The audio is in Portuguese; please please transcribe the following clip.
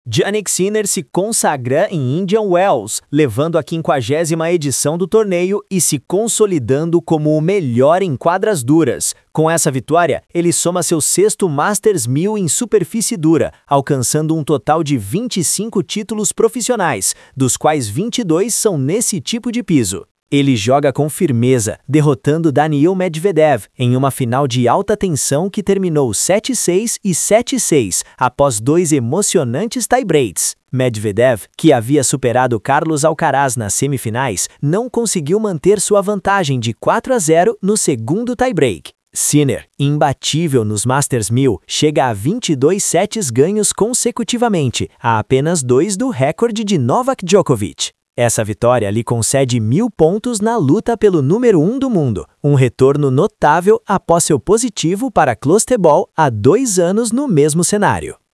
Jannik Sinner se consagra em Indian Wells, levando a 50ª edição do torneio e se consolidando como o melhor em quadras duras. Com essa vitória, ele soma seu 6º Masters 1000 em superfície dura, alcançando um total de 25 títulos profissionais, dos quais 22 são nesse tipo de piso. Ele joga com firmeza, derrotando Daniil Medvedev em uma final de alta tensão que terminou 7-6 e 7-6, após 2 emocionantes tie-breaks. Medvedev, que havia superado Carlos Alcaraz nas semifinais, não conseguiu manter sua vantagem de 4-0 no segundo tie-break. Sinner, imbatível nos Masters 1000, chega a 22 sets ganhos consecutivamente, a apenas 2 do recorde de Novak Djokovic. Essa vitória lhe concede 1000 pontos na luta pelo número 1 do mundo, um retorno notável após seu positivo para Clostebol há 2 anos no mesmo cenário.